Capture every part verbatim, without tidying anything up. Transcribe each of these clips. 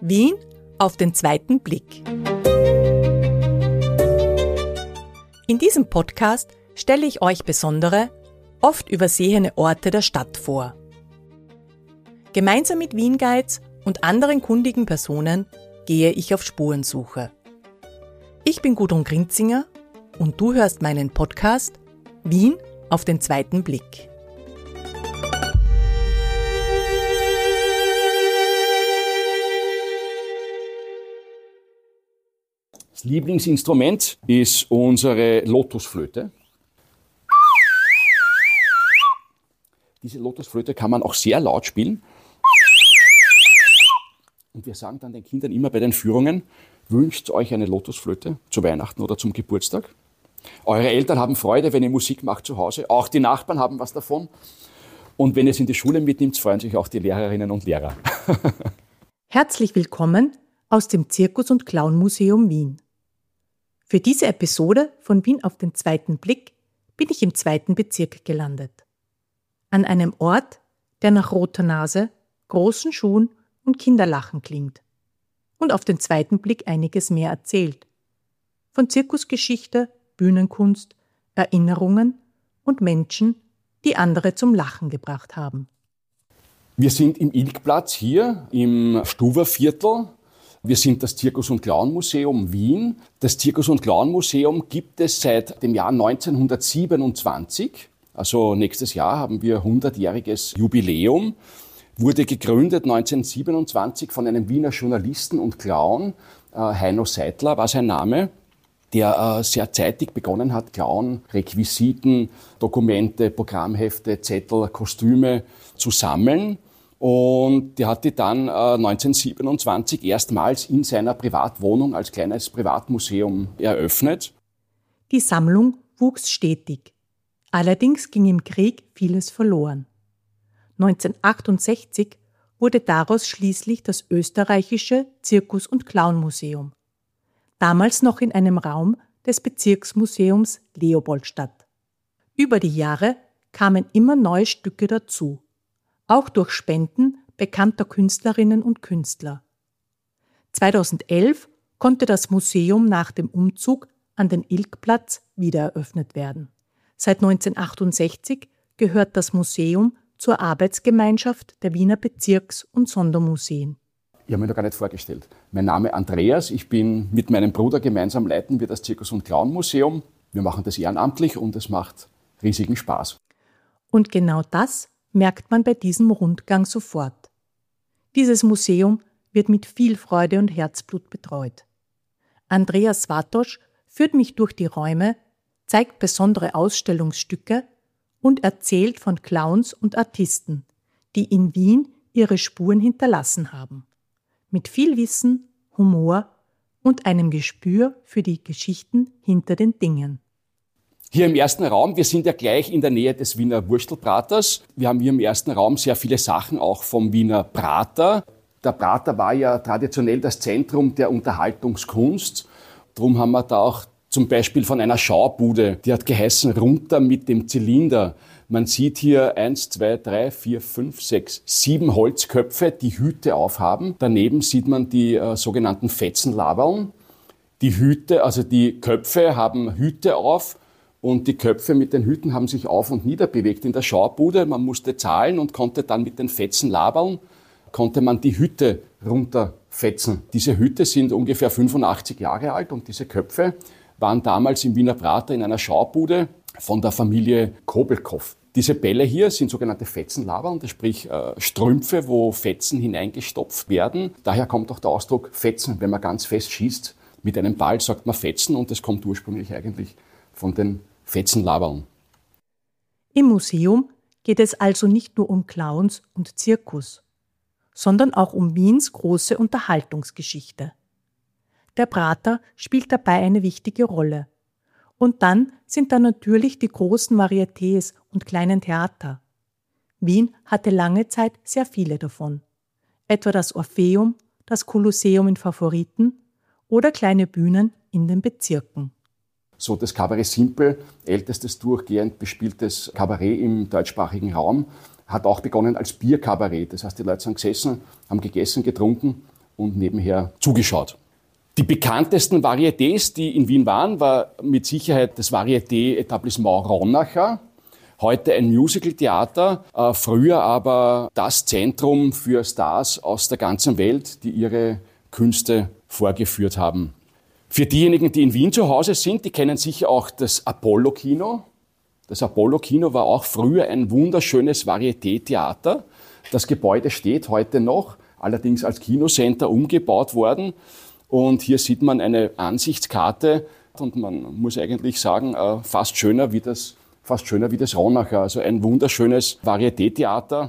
Wien auf den zweiten Blick. In diesem Podcast stelle ich euch besondere, oft übersehene Orte der Stadt vor. Gemeinsam mit Wien Guides und anderen kundigen Personen gehe ich auf Spurensuche. Ich bin Gudrun Grinzinger und du hörst meinen Podcast Wien auf den zweiten Blick. Das Lieblingsinstrument ist unsere Lotusflöte. Diese Lotusflöte kann man auch sehr laut spielen. Und wir sagen dann den Kindern immer bei den Führungen, wünscht euch eine Lotusflöte zu Weihnachten oder zum Geburtstag. Eure Eltern haben Freude, wenn ihr Musik macht zu Hause. Auch die Nachbarn haben was davon. Und wenn ihr es in die Schule mitnimmt, freuen sich auch die Lehrerinnen und Lehrer. Herzlich willkommen aus dem Zirkus- und Clown-Museum Wien. Für diese Episode von Wien auf den zweiten Blick bin ich im zweiten Bezirk gelandet. An einem Ort, der nach roter Nase, großen Schuhen und Kinderlachen klingt. Und auf den zweiten Blick einiges mehr erzählt. Von Zirkusgeschichte, Bühnenkunst, Erinnerungen und Menschen, die andere zum Lachen gebracht haben. Wir sind im Ilgplatz hier im Stuwerviertel. Wir sind das Zirkus- und Clown-Museum Wien. Das Zirkus- und Clown-Museum gibt es seit dem Jahr neunzehnhundertsiebenundzwanzig. Also nächstes Jahr haben wir hundertjähriges Jubiläum. Wurde gegründet neunzehnhundertsiebenundzwanzig von einem Wiener Journalisten und Clown, äh, Heino Seidler war sein Name, der äh, sehr zeitig begonnen hat, Clown, Requisiten, Dokumente, Programmhefte, Zettel, Kostüme zu sammeln. Und der hat die dann äh, neunzehnhundertsiebenundzwanzig erstmals in seiner Privatwohnung als kleines Privatmuseum eröffnet. Die Sammlung wuchs stetig. Allerdings ging im Krieg vieles verloren. neunzehnhundertachtundsechzig wurde daraus schließlich das österreichische Zirkus- und Clown-Museum. Damals noch in einem Raum des Bezirksmuseums Leopoldstadt. Über die Jahre kamen immer neue Stücke dazu. Auch durch Spenden bekannter Künstlerinnen und Künstler. zweitausendelf konnte das Museum nach dem Umzug an den Ilgplatz wieder eröffnet werden. Seit neunzehnhundertachtundsechzig gehört das Museum zur Arbeitsgemeinschaft der Wiener Bezirks- und Sondermuseen. Ich habe mich noch gar nicht vorgestellt. Mein Name ist Andreas, ich bin mit meinem Bruder gemeinsam leiten wir das Zirkus- und Clown-Museum. Wir machen das ehrenamtlich und es macht riesigen Spaß. Und genau das merkt man bei diesem Rundgang sofort. Dieses Museum wird mit viel Freude und Herzblut betreut. Andreas Swatosch führt mich durch die Räume, zeigt besondere Ausstellungsstücke und erzählt von Clowns und Artisten, die in Wien ihre Spuren hinterlassen haben. Mit viel Wissen, Humor und einem Gespür für die Geschichten hinter den Dingen. Hier im ersten Raum, wir sind ja gleich in der Nähe des Wiener Wurstelbraters. Wir haben hier im ersten Raum sehr viele Sachen auch vom Wiener Prater. Der Prater war ja traditionell das Zentrum der Unterhaltungskunst. Darum haben wir da auch zum Beispiel von einer Schaubude, die hat geheißen Runter mit dem Zylinder. Man sieht hier eins, zwei, drei, vier, fünf, sechs, sieben Holzköpfe, die Hüte aufhaben. Daneben sieht man die äh, sogenannten Fetzenlaberln. Die Hüte, also die Köpfe haben Hüte auf. Und die Köpfe mit den Hüten haben sich auf und nieder bewegt in der Schaubude. Man musste zahlen und konnte dann mit den Fetzenlaberln, konnte man die Hüte runterfetzen. Diese Hüte sind ungefähr fünfundachtzig Jahre alt und diese Köpfe waren damals im Wiener Prater in einer Schaubude von der Familie Kobelkow. Diese Bälle hier sind sogenannte Fetzenlaberln, das sprich äh, Strümpfe, wo Fetzen hineingestopft werden. Daher kommt auch der Ausdruck Fetzen. Wenn man ganz fest schießt mit einem Ball, sagt man Fetzen und das kommt ursprünglich eigentlich von den Fetzenlaberln. Im Museum geht es also nicht nur um Clowns und Zirkus, sondern auch um Wiens große Unterhaltungsgeschichte. Der Prater spielt dabei eine wichtige Rolle. Und dann sind da natürlich die großen Varietés und kleinen Theater. Wien hatte lange Zeit sehr viele davon. Etwa das Orpheum, das Kolosseum in Favoriten oder kleine Bühnen in den Bezirken. So das Kabarett Simpel, ältestes durchgehend bespieltes Kabarett im deutschsprachigen Raum, hat auch begonnen als Bierkabarett. Das heißt, die Leute sind gesessen, haben gegessen, getrunken und nebenher zugeschaut. Die bekanntesten Varietés, die in Wien waren, war mit Sicherheit das Varieté-Etablissement Ronacher, heute ein Musical-Theater, äh, früher aber das Zentrum für Stars aus der ganzen Welt, die ihre Künste vorgeführt haben. Für diejenigen, die in Wien zu Hause sind, die kennen sicher auch das Apollo-Kino. Das Apollo-Kino war auch früher ein wunderschönes Varieté-Theater. Das Gebäude steht heute noch, allerdings als Kinocenter umgebaut worden. Und hier sieht man eine Ansichtskarte und man muss eigentlich sagen, fast schöner wie das, fast schöner wie das Ronacher. Also ein wunderschönes Varieté-Theater.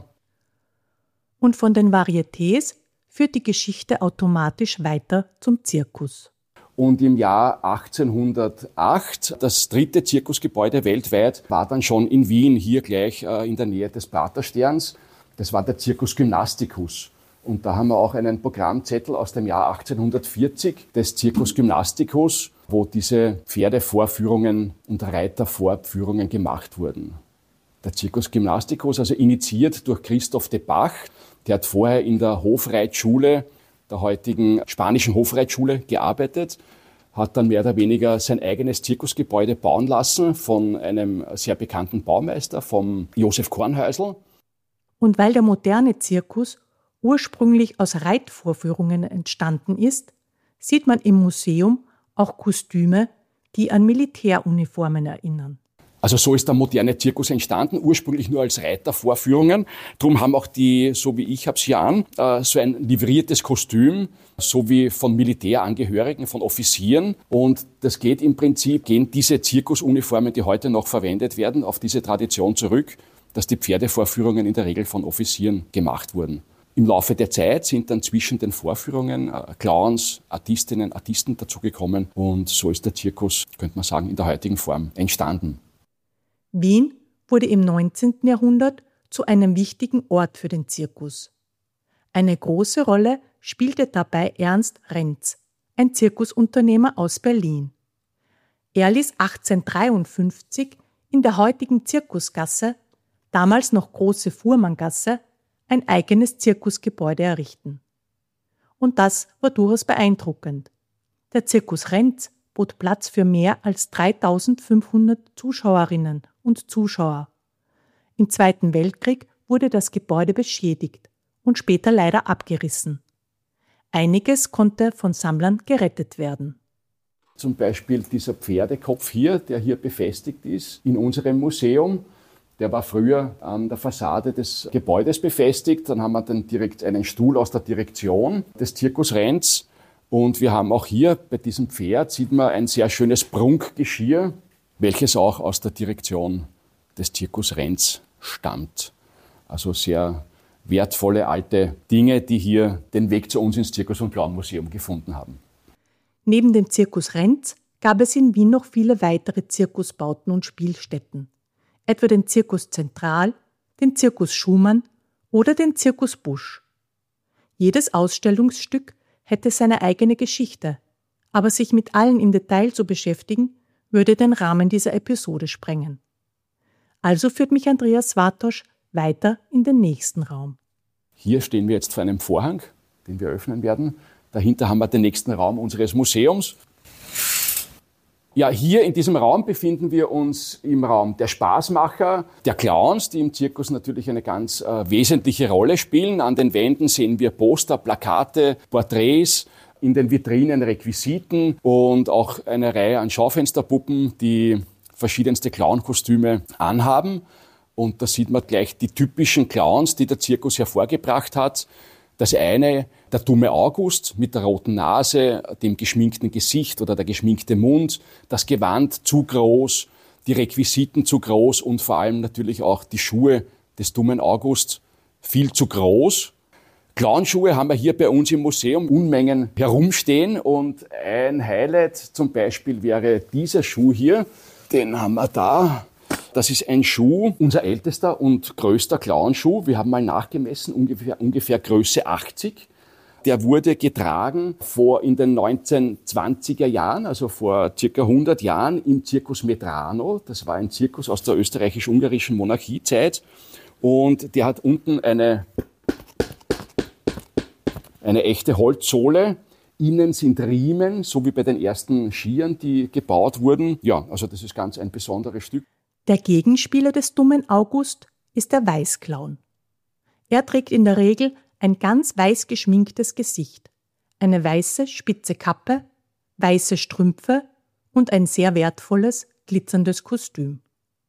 Und von den Varietés führt die Geschichte automatisch weiter zum Zirkus. Und im Jahr achtzehnhundertacht, das dritte Zirkusgebäude weltweit, war dann schon in Wien, hier gleich in der Nähe des Pratersterns. Das war der Circus Gymnasticus. Und da haben wir auch einen Programmzettel aus dem Jahr achtzehnhundertvierzig des Circus Gymnasticus, wo diese Pferdevorführungen und Reitervorführungen gemacht wurden. Der Circus Gymnasticus, also initiiert durch Christoph de Bach, der hat vorher in der Hofreitschule, der heutigen spanischen Hofreitschule, gearbeitet, hat dann mehr oder weniger sein eigenes Zirkusgebäude bauen lassen von einem sehr bekannten Baumeister, vom Josef Kornhäusl. Und weil der moderne Zirkus ursprünglich aus Reitvorführungen entstanden ist, sieht man im Museum auch Kostüme, die an Militäruniformen erinnern. Also so ist der moderne Zirkus entstanden, ursprünglich nur als Reitervorführungen. Darum haben auch die, so wie ich habe es hier an, so ein livriertes Kostüm, so wie von Militärangehörigen, von Offizieren. Und das geht im Prinzip, gehen diese Zirkusuniformen, die heute noch verwendet werden, auf diese Tradition zurück, dass die Pferdevorführungen in der Regel von Offizieren gemacht wurden. Im Laufe der Zeit sind dann zwischen den Vorführungen äh, Clowns, Artistinnen, Artisten dazugekommen und so ist der Zirkus, könnte man sagen, in der heutigen Form entstanden. Wien wurde im neunzehnten Jahrhundert zu einem wichtigen Ort für den Zirkus. Eine große Rolle spielte dabei Ernst Renz, ein Zirkusunternehmer aus Berlin. Er ließ achtzehnhundertdreiundfünfzig in der heutigen Zirkusgasse, damals noch Große Fuhrmanngasse, ein eigenes Zirkusgebäude errichten. Und das war durchaus beeindruckend. Der Zirkus Renz bot Platz für mehr als dreitausendfünfhundert Zuschauerinnen und Zuschauer. Im Zweiten Weltkrieg wurde das Gebäude beschädigt und später leider abgerissen. Einiges konnte von Sammlern gerettet werden. Zum Beispiel dieser Pferdekopf hier, der hier befestigt ist in unserem Museum. Der war früher an der Fassade des Gebäudes befestigt. Dann haben wir dann direkt einen Stuhl aus der Direktion des Zirkus Renz. Und wir haben auch hier bei diesem Pferd, sieht man ein sehr schönes Prunkgeschirr, welches auch aus der Direktion des Zirkus Renz stammt. Also sehr wertvolle alte Dinge, die hier den Weg zu uns ins Zirkus- und Clownmuseum gefunden haben. Neben dem Zirkus Renz gab es in Wien noch viele weitere Zirkusbauten und Spielstätten. Etwa den Zirkus Zentral, den Zirkus Schumann oder den Zirkus Busch. Jedes Ausstellungsstück hätte seine eigene Geschichte, aber sich mit allen im Detail zu beschäftigen, würde den Rahmen dieser Episode sprengen. Also führt mich Andreas Swartosch weiter in den nächsten Raum. Hier stehen wir jetzt vor einem Vorhang, den wir öffnen werden. Dahinter haben wir den nächsten Raum unseres Museums. Ja, hier in diesem Raum befinden wir uns im Raum der Spaßmacher, der Clowns, die im Zirkus natürlich eine ganz äh, wesentliche Rolle spielen. An den Wänden sehen wir Poster, Plakate, Porträts, in den Vitrinen Requisiten und auch eine Reihe an Schaufensterpuppen, die verschiedenste Clownkostüme anhaben. Und da sieht man gleich die typischen Clowns, die der Zirkus hervorgebracht hat. Das eine, der dumme August mit der roten Nase, dem geschminkten Gesicht oder der geschminkte Mund, das Gewand zu groß, die Requisiten zu groß und vor allem natürlich auch die Schuhe des dummen August viel zu groß. Clownschuhe haben wir hier bei uns im Museum Unmengen herumstehen und ein Highlight zum Beispiel wäre dieser Schuh hier, den haben wir da. Das ist ein Schuh, unser ältester und größter Clownschuh. Wir haben mal nachgemessen, ungefähr, ungefähr Größe achtzig. Der wurde getragen vor in den neunzehnhundertzwanziger Jahren, also vor circa hundert Jahren im Circus Medrano. Das war ein Zirkus aus der österreichisch-ungarischen Monarchiezeit. Und der hat unten eine, eine echte Holzsohle. Innen sind Riemen, so wie bei den ersten Skiern, die gebaut wurden. Ja, also das ist ganz ein besonderes Stück. Der Gegenspieler des dummen August ist der Weißclown. Er trägt in der Regel ein ganz weiß geschminktes Gesicht, eine weiße, spitze Kappe, weiße Strümpfe und ein sehr wertvolles, glitzerndes Kostüm.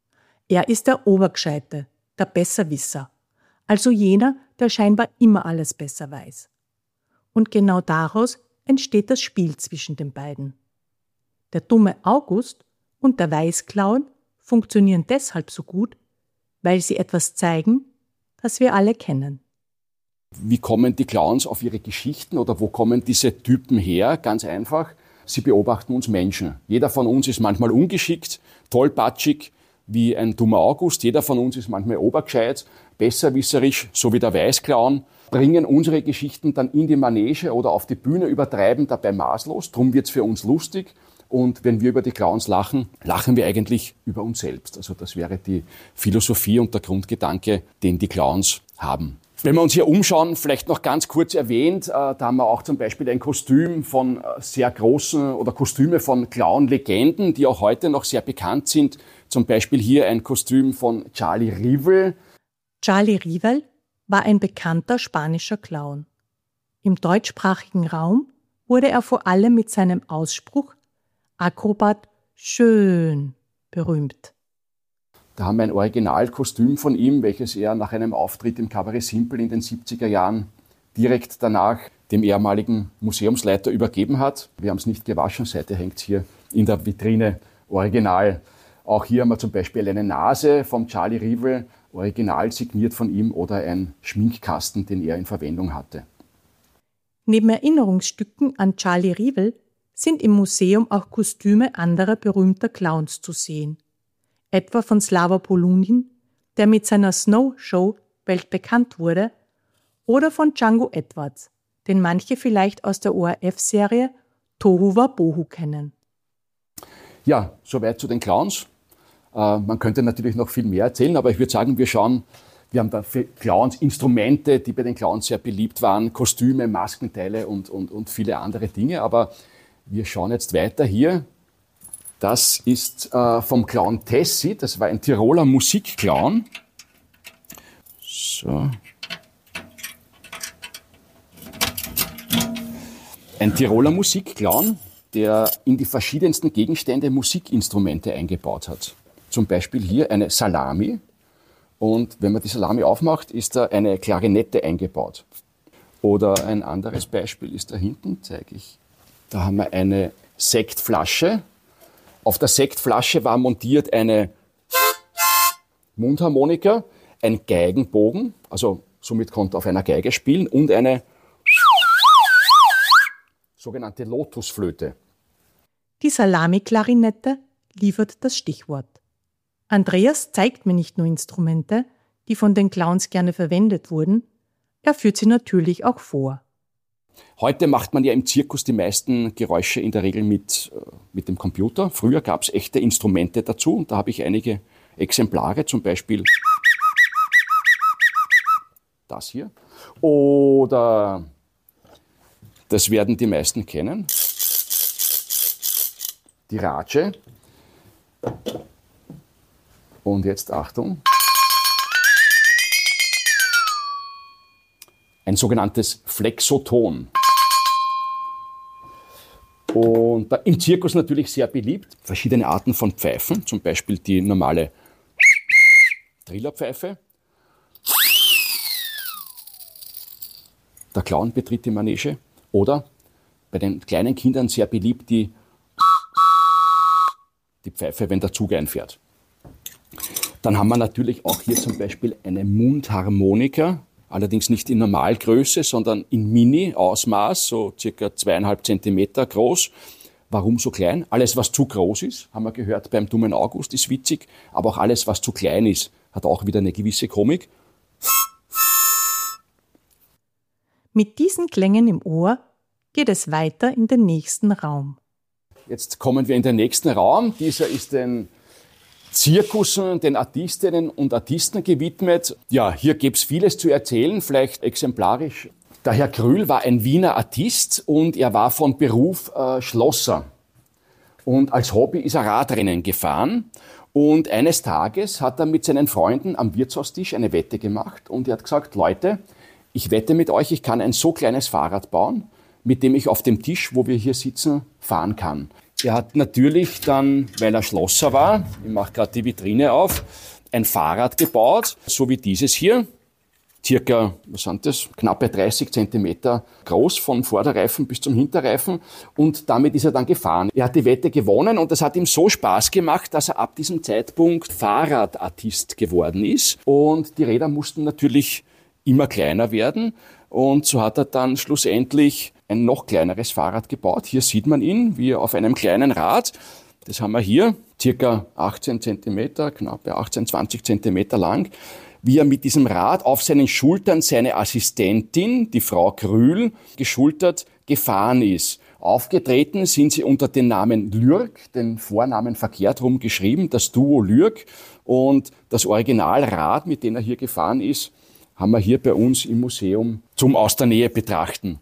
Er ist der Obergescheite, der Besserwisser, also jener, der scheinbar immer alles besser weiß. Und genau daraus entsteht das Spiel zwischen den beiden. Der dumme August und der Weißclown funktionieren deshalb so gut, weil sie etwas zeigen, das wir alle kennen. Wie kommen die Clowns auf ihre Geschichten oder wo kommen diese Typen her? Ganz einfach, sie beobachten uns Menschen. Jeder von uns ist manchmal ungeschickt, tollpatschig wie ein dummer August. Jeder von uns ist manchmal obergescheit, besserwisserisch, so wie der Weißclown. Bringen unsere Geschichten dann in die Manege oder auf die Bühne, übertreiben dabei maßlos. Drum wird's für uns lustig. Und wenn wir über die Clowns lachen, lachen wir eigentlich über uns selbst. Also das wäre die Philosophie und der Grundgedanke, den die Clowns haben. Wenn wir uns hier umschauen, vielleicht noch ganz kurz erwähnt, da haben wir auch zum Beispiel ein Kostüm von sehr großen oder Kostüme von Clown-Legenden, die auch heute noch sehr bekannt sind. Zum Beispiel hier ein Kostüm von Charlie Rivel. Charlie Rivel war ein bekannter spanischer Clown. Im deutschsprachigen Raum wurde er vor allem mit seinem Ausspruch Akrobat schön berühmt. Da haben wir ein Originalkostüm von ihm, welches er nach einem Auftritt im Cabaret Simple in den siebziger Jahren direkt danach dem ehemaligen Museumsleiter übergeben hat. Wir haben es nicht gewaschen, seither hängt es hier in der Vitrine original. Auch hier haben wir zum Beispiel eine Nase vom Charlie Rivel, original signiert von ihm, oder ein Schminkkasten, den er in Verwendung hatte. Neben Erinnerungsstücken an Charlie Rivel sind im Museum auch Kostüme anderer berühmter Clowns zu sehen. Etwa von Slava Polunin, der mit seiner Snow Show weltbekannt wurde, oder von Django Edwards, den manche vielleicht aus der O R F-Serie Tohu Wabohu kennen. Ja, soweit zu den Clowns. Äh, man könnte natürlich noch viel mehr erzählen, aber ich würde sagen, wir schauen, wir haben da für Clowns Instrumente, die bei den Clowns sehr beliebt waren, Kostüme, Maskenteile und, und, und viele andere Dinge, aber wir schauen jetzt weiter hier. Das ist äh, vom Clown Tessi, das war ein Tiroler Musikclown. So. Ein Tiroler Musikclown, der in die verschiedensten Gegenstände Musikinstrumente eingebaut hat. Zum Beispiel hier eine Salami. Und wenn man die Salami aufmacht, ist da eine Klarinette eingebaut. Oder ein anderes Beispiel ist da hinten, zeige ich. Da haben wir eine Sektflasche. Auf der Sektflasche war montiert eine Mundharmonika, ein Geigenbogen, also somit konnte er auf einer Geige spielen, und eine sogenannte Lotusflöte. Die Salami-Klarinette liefert das Stichwort. Andreas zeigt mir nicht nur Instrumente, die von den Clowns gerne verwendet wurden, er führt sie natürlich auch vor. Heute macht man ja im Zirkus die meisten Geräusche in der Regel mit, mit dem Computer. Früher gab es echte Instrumente dazu und da habe ich einige Exemplare, zum Beispiel das hier. Oder das werden die meisten kennen, die Ratsche. Und jetzt Achtung. Ein sogenanntes Flexoton. Und im Zirkus natürlich sehr beliebt. Verschiedene Arten von Pfeifen, zum Beispiel die normale Trillerpfeife. Der Clown betritt die Manege. Oder bei den kleinen Kindern sehr beliebt die, die Pfeife, wenn der Zug einfährt. Dann haben wir natürlich auch hier zum Beispiel eine Mundharmonika. Allerdings nicht in Normalgröße, sondern in Mini-Ausmaß, so circa zweieinhalb Zentimeter groß. Warum so klein? Alles, was zu groß ist, haben wir gehört beim dummen August, ist witzig. Aber auch alles, was zu klein ist, hat auch wieder eine gewisse Komik. Mit diesen Klängen im Ohr geht es weiter in den nächsten Raum. Jetzt kommen wir in den nächsten Raum. Dieser ist den Zirkussen, den Artistinnen und Artisten gewidmet. Ja, hier gäbe es vieles zu erzählen, vielleicht exemplarisch Der Herr Krühl war ein Wiener Artist und er war von Beruf äh, Schlosser. Und als Hobby ist er Radrennen gefahren. Und eines Tages hat er mit seinen Freunden am Wirtshaustisch eine Wette gemacht. Und er hat gesagt, Leute, ich wette mit euch, ich kann ein so kleines Fahrrad bauen, mit dem ich auf dem Tisch, wo wir hier sitzen, fahren kann. Er hat natürlich dann, weil er Schlosser war, ich mache gerade die Vitrine auf, ein Fahrrad gebaut, so wie dieses hier. Circa, was sind das, knappe dreißig Zentimeter groß, von Vorderreifen bis zum Hinterreifen. Und damit ist er dann gefahren. Er hat die Wette gewonnen und das hat ihm so Spaß gemacht, dass er ab diesem Zeitpunkt Fahrradartist geworden ist. Und die Räder mussten natürlich immer kleiner werden. Und so hat er dann schlussendlich ein noch kleineres Fahrrad gebaut. Hier sieht man ihn, wie er auf einem kleinen Rad. Das haben wir hier, circa achtzehn Zentimeter, knappe achtzehn, zwanzig Zentimeter lang. Wie er mit diesem Rad auf seinen Schultern seine Assistentin, die Frau Krühl, geschultert gefahren ist. Aufgetreten sind sie unter dem Namen Lürk, den Vornamen verkehrt rum geschrieben, das Duo Lürk. Und das Originalrad, mit dem er hier gefahren ist, haben wir hier bei uns im Museum zum aus der Nähe betrachten.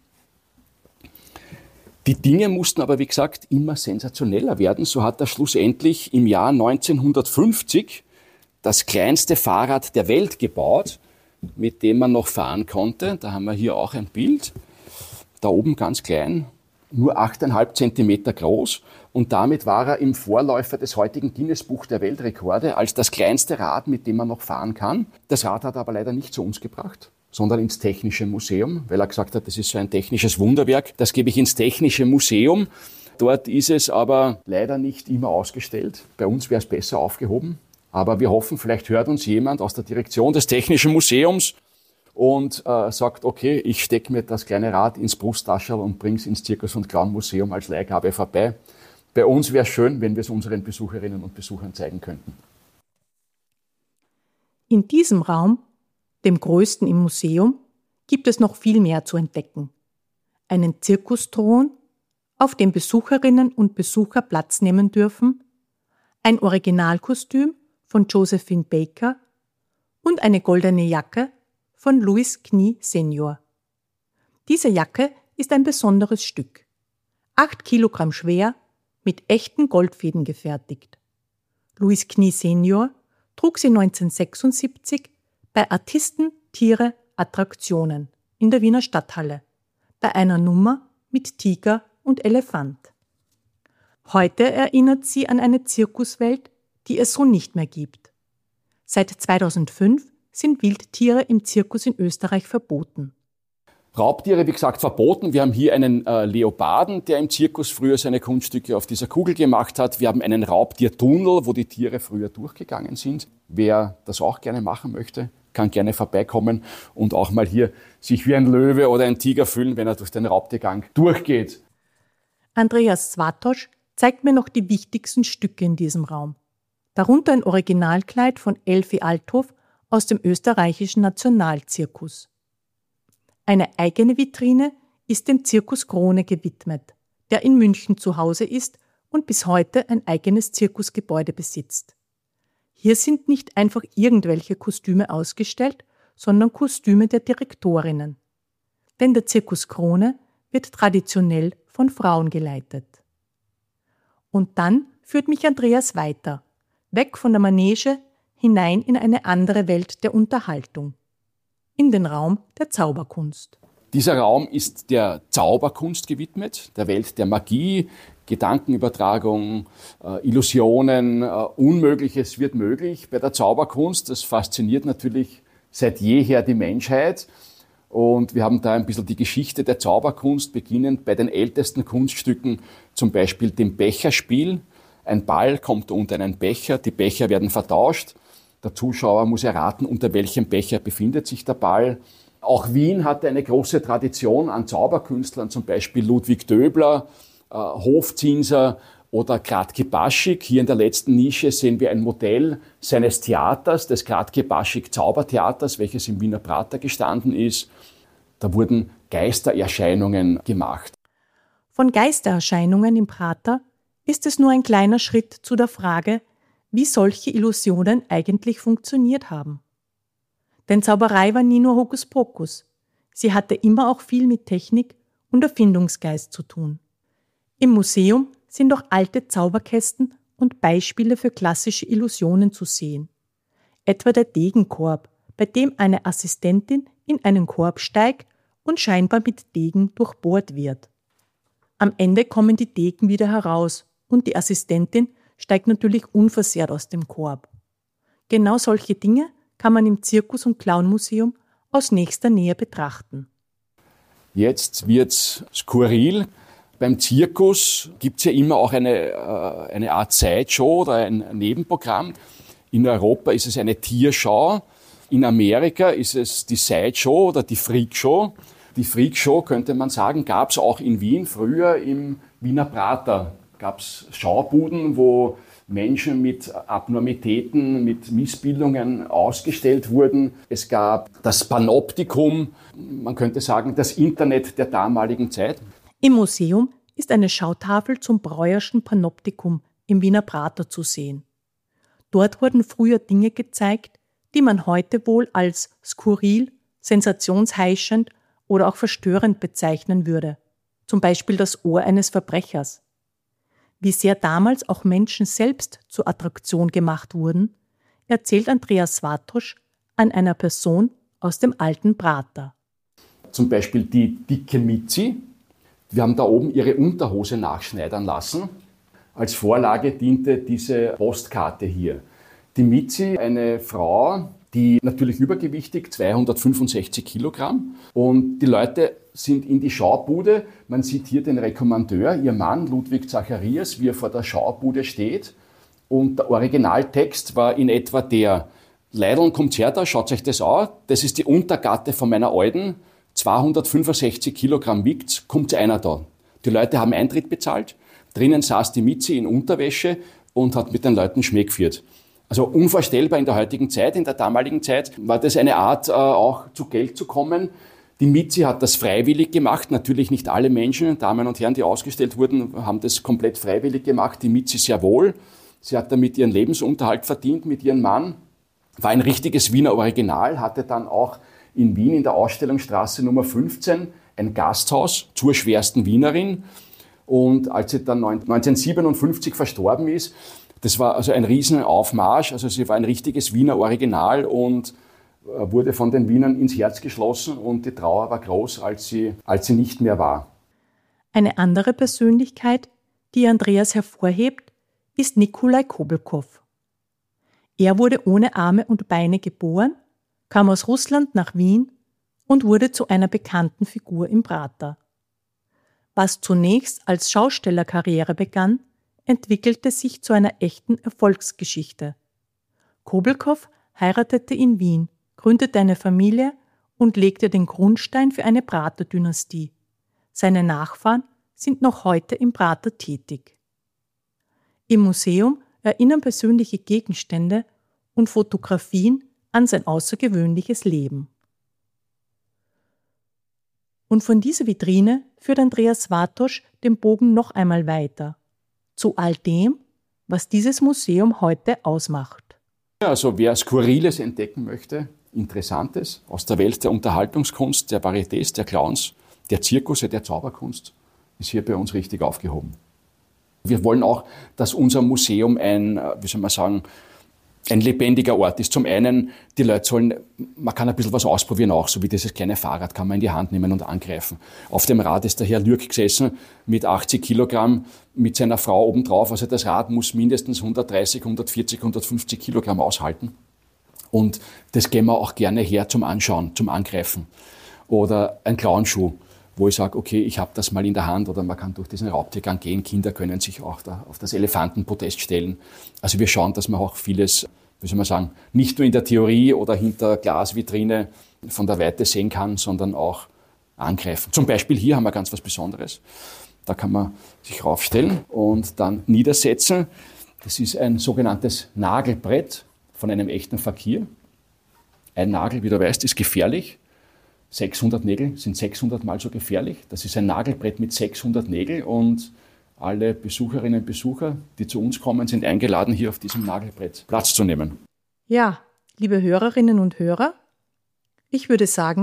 Die Dinge mussten aber, wie gesagt, immer sensationeller werden. So hat er schlussendlich im Jahr neunzehnhundertfünfzig das kleinste Fahrrad der Welt gebaut, mit dem man noch fahren konnte. Da haben wir hier auch ein Bild. Da oben ganz klein, nur acht Komma fünf Zentimeter groß. Und damit war er im Vorläufer des heutigen Guinness-Buch der Weltrekorde als das kleinste Rad, mit dem man noch fahren kann. Das Rad hat er aber leider nicht zu uns gebracht, sondern ins Technische Museum, weil er gesagt hat, das ist so ein technisches Wunderwerk. Das gebe ich ins Technische Museum. Dort ist es aber leider nicht immer ausgestellt. Bei uns wäre es besser aufgehoben. Aber wir hoffen, vielleicht hört uns jemand aus der Direktion des Technischen Museums und äh, sagt, okay, ich stecke mir das kleine Rad ins Brusttaschel und bringe es ins Zirkus- und Clown-Museum als Leihgabe vorbei. Bei uns wäre es schön, wenn wir es unseren Besucherinnen und Besuchern zeigen könnten. In diesem Raum, dem größten im Museum, gibt es noch viel mehr zu entdecken. Einen Zirkusthron, auf dem Besucherinnen und Besucher Platz nehmen dürfen, ein Originalkostüm von Josephine Baker und eine goldene Jacke von Louis Knie Senior. Diese Jacke ist ein besonderes Stück, acht Kilogramm schwer, mit echten Goldfäden gefertigt. Louis Knie Senior trug sie neunzehnhundertsechsundsiebzig bei Artisten, Tiere, Attraktionen in der Wiener Stadthalle, bei einer Nummer mit Tiger und Elefant. Heute erinnert sie an eine Zirkuswelt, die es so nicht mehr gibt. Seit zweitausendfünf sind Wildtiere im Zirkus in Österreich verboten. Raubtiere, wie gesagt, verboten. Wir haben hier einen äh, Leoparden, der im Zirkus früher seine Kunststücke auf dieser Kugel gemacht hat. Wir haben einen Raubtiertunnel, wo die Tiere früher durchgegangen sind. Wer das auch gerne machen möchte, kann gerne vorbeikommen und auch mal hier sich wie ein Löwe oder ein Tiger fühlen, wenn er durch den Raubtiergang durchgeht. Andreas Swatosch zeigt mir noch die wichtigsten Stücke in diesem Raum. Darunter ein Originalkleid von Elfi Althoff aus dem österreichischen Nationalzirkus. Eine eigene Vitrine ist dem Zirkus Krone gewidmet, der in München zu Hause ist und bis heute ein eigenes Zirkusgebäude besitzt. Hier sind nicht einfach irgendwelche Kostüme ausgestellt, sondern Kostüme der Direktorinnen. Denn der Zirkus Krone wird traditionell von Frauen geleitet. Und dann führt mich Andreas weiter, weg von der Manege, hinein in eine andere Welt der Unterhaltung, in den Raum der Zauberkunst. Dieser Raum ist der Zauberkunst gewidmet, der Welt der Magie, Gedankenübertragung, äh, Illusionen, äh, Unmögliches wird möglich bei der Zauberkunst. Das fasziniert natürlich seit jeher die Menschheit. Und wir haben da ein bisschen die Geschichte der Zauberkunst, beginnend bei den ältesten Kunststücken, zum Beispiel dem Becherspiel. Ein Ball kommt unter einen Becher, die Becher werden vertauscht. Der Zuschauer muss erraten, unter welchem Becher befindet sich der Ball. Auch Wien hatte eine große Tradition an Zauberkünstlern, zum Beispiel Ludwig Döbler, äh, Hofzinser oder Kratky Baschik. Hier in der letzten Nische sehen wir ein Modell seines Theaters, des Kratky Baschik Zaubertheaters, welches im Wiener Prater gestanden ist. Da wurden Geistererscheinungen gemacht. Von Geistererscheinungen im Prater ist es nur ein kleiner Schritt zu der Frage, wie solche Illusionen eigentlich funktioniert haben. Denn Zauberei war nie nur Hokuspokus. Sie hatte immer auch viel mit Technik und Erfindungsgeist zu tun. Im Museum sind auch alte Zauberkästen und Beispiele für klassische Illusionen zu sehen. Etwa der Degenkorb, bei dem eine Assistentin in einen Korb steigt und scheinbar mit Degen durchbohrt wird. Am Ende kommen die Degen wieder heraus und die Assistentin steigt natürlich unversehrt aus dem Korb. Genau solche Dinge kann man im Zirkus- und Clownmuseum aus nächster Nähe betrachten. Jetzt wird's skurril. Beim Zirkus gibt's ja immer auch eine, äh, eine Art Sideshow oder ein Nebenprogramm. In Europa ist es eine Tierschau. In Amerika ist es die Sideshow oder die Freakshow. Die Freakshow, könnte man sagen, gab's auch in Wien früher im Wiener Prater. Gab's Schaubuden, wo Menschen mit Abnormitäten, mit Missbildungen ausgestellt wurden. Es gab das Panoptikum, man könnte sagen, das Internet der damaligen Zeit. Im Museum ist eine Schautafel zum Breuerschen Panoptikum im Wiener Prater zu sehen. Dort wurden früher Dinge gezeigt, die man heute wohl als skurril, sensationsheischend oder auch verstörend bezeichnen würde. Zum Beispiel das Ohr eines Verbrechers. Wie sehr damals auch Menschen selbst zur Attraktion gemacht wurden, erzählt Andreas Swatosch an einer Person aus dem alten Prater. Zum Beispiel die dicke Mitzi. Wir haben da oben ihre Unterhose nachschneidern lassen. Als Vorlage diente diese Postkarte hier. Die Mitzi, eine Frau, die natürlich übergewichtig, zweihundertfünfundsechzig Kilogramm. Und die Leute sind in die Schaubude. Man sieht hier den Rekommandeur, ihr Mann Ludwig Zacharias, wie er vor der Schaubude steht. Und der Originaltext war in etwa der: Leideln, kommt her da, schaut euch das an. Das ist die Untergatte von meiner Alten. zweihundertfünfundsechzig Kilogramm wiegt, kommt einer da. Die Leute haben Eintritt bezahlt. Drinnen saß die Mitzi in Unterwäsche und hat mit den Leuten Schmäh geführt. Also unvorstellbar in der heutigen Zeit. In der damaligen Zeit war das eine Art, äh, auch zu Geld zu kommen. Die Mitzi hat das freiwillig gemacht. Natürlich nicht alle Menschen, Damen und Herren, die ausgestellt wurden, haben das komplett freiwillig gemacht. Die Mitzi sehr wohl. Sie hat damit ihren Lebensunterhalt verdient mit ihrem Mann. War ein richtiges Wiener Original, hatte dann auch in Wien in der Ausstellungsstraße Nummer fünfzehn ein Gasthaus zur schwersten Wienerin. Und als sie dann neunzehnhundertsiebenundfünfzig verstorben ist, das war also ein Riesenaufmarsch. Also sie war ein richtiges Wiener Original und wurde von den Wienern ins Herz geschlossen. Und die Trauer war groß, als sie, als sie nicht mehr war. Eine andere Persönlichkeit, die Andreas hervorhebt, ist Nikolai Kobelkow. Er wurde ohne Arme und Beine geboren, kam aus Russland nach Wien und wurde zu einer bekannten Figur im Prater. Was zunächst als Schaustellerkarriere begann, entwickelte sich zu einer echten Erfolgsgeschichte. Kobelkow heiratete in Wien, gründete eine Familie und legte den Grundstein für eine Prater-Dynastie. Seine Nachfahren sind noch heute im Prater tätig. Im Museum erinnern persönliche Gegenstände und Fotografien an sein außergewöhnliches Leben. Und von dieser Vitrine führt Andreas Swatosch den Bogen noch einmal weiter, zu all dem, was dieses Museum heute ausmacht. Also wer Skurriles entdecken möchte, Interessantes aus der Welt der Unterhaltungskunst, der Varietés, der Clowns, der Zirkusse, der Zauberkunst, ist hier bei uns richtig aufgehoben. Wir wollen auch, dass unser Museum ein, wie soll man sagen, ein lebendiger Ort ist. Zum einen, die Leute sollen, man kann ein bisschen was ausprobieren auch, so wie dieses kleine Fahrrad kann man in die Hand nehmen und angreifen. Auf dem Rad ist der Herr Lürk gesessen mit achtzig Kilogramm mit seiner Frau obendrauf. Also das Rad muss mindestens hundertdreißig, hundertvierzig, hundertfünfzig Kilogramm aushalten. Und das gehen wir auch gerne her zum Anschauen, zum Angreifen. Oder ein Clownschuh, wo ich sage, okay, ich habe das mal in der Hand, oder man kann durch diesen Raubtiergang gehen. Kinder können sich auch da auf das Elefantenpodest stellen. Also wir schauen, dass man auch vieles, wie soll man sagen, nicht nur in der Theorie oder hinter Glasvitrine von der Weite sehen kann, sondern auch angreifen. Zum Beispiel hier haben wir ganz was Besonderes. Da kann man sich raufstellen und dann niedersetzen. Das ist ein sogenanntes Nagelbrett von einem echten Fakir. Ein Nagel, wie du weißt, ist gefährlich. sechshundert Nägel sind sechshundert Mal so gefährlich. Das ist ein Nagelbrett mit sechshundert Nägeln und alle Besucherinnen und Besucher, die zu uns kommen, sind eingeladen, hier auf diesem Nagelbrett Platz zu nehmen. Ja, liebe Hörerinnen und Hörer, ich würde sagen,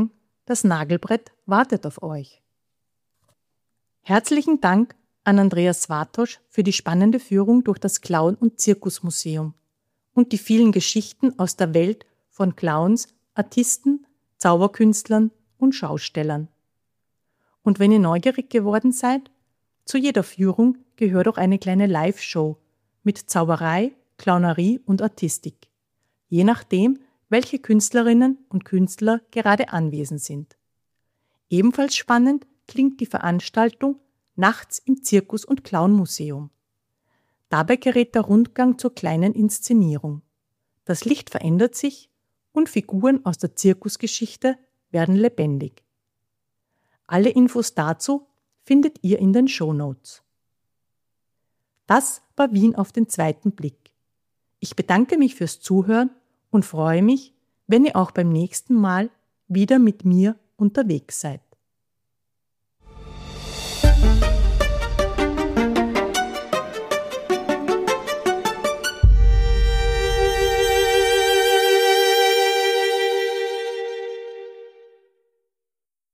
das Nagelbrett wartet auf euch. Herzlichen Dank an Andreas Swatosch für die spannende Führung durch das Clown- und Zirkusmuseum und die vielen Geschichten aus der Welt von Clowns, Artisten, Zauberkünstlern und Schaustellern. Und wenn ihr neugierig geworden seid, zu jeder Führung gehört auch eine kleine Live-Show mit Zauberei, Clownerie und Artistik, je nachdem, welche Künstlerinnen und Künstler gerade anwesend sind. Ebenfalls spannend klingt die Veranstaltung Nachts im Zirkus- und Clownmuseum. Dabei gerät der Rundgang zur kleinen Inszenierung. Das Licht verändert sich und Figuren aus der Zirkusgeschichte werden lebendig. Alle Infos dazu findet ihr in den Shownotes. Das war Wien auf den zweiten Blick. Ich bedanke mich fürs Zuhören und freue mich, wenn ihr auch beim nächsten Mal wieder mit mir unterwegs seid.